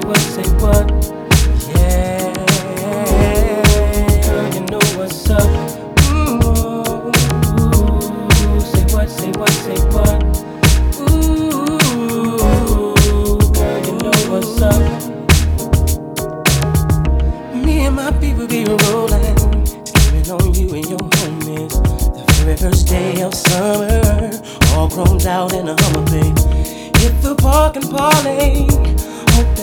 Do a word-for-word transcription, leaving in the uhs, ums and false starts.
what, say what? Yeah, girl, you know what's up. Ooh, say what, say what, say what? Ooh, girl, you know what's up. Me and my people be rolling, sleeping on you and your homies. The very first day of summer, all grown out in a Hummer, babe. Hit the park and parlay. Hope that